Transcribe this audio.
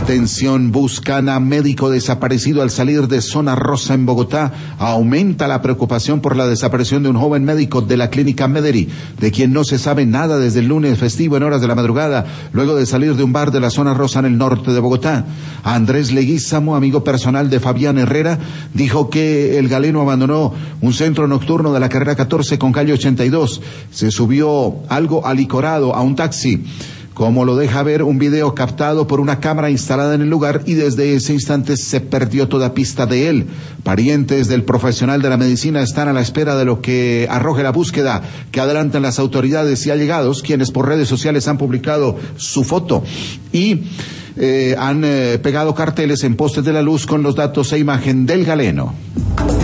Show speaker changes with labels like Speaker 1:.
Speaker 1: Atención, buscan a médico desaparecido al salir de zona rosa en Bogotá. Aumenta la preocupación por la desaparición de un joven médico de la clínica Mederi, de quien no se sabe nada desde el lunes festivo en horas de la madrugada, luego de salir de un bar de la zona rosa en el norte de Bogotá. Andrés Leguízamo, amigo personal de Fabián Herrera, dijo que el galeno abandonó un centro nocturno de la carrera 14 con calle 82. Se subió algo alicorado a un taxi, como lo deja ver un video captado por una cámara instalada en el lugar, y desde ese instante se perdió toda pista de él. Parientes del profesional de la medicina están a la espera de lo que arroje la búsqueda que adelantan las autoridades y allegados, quienes por redes sociales han publicado su foto y han pegado carteles en postes de la luz con los datos e imagen del galeno.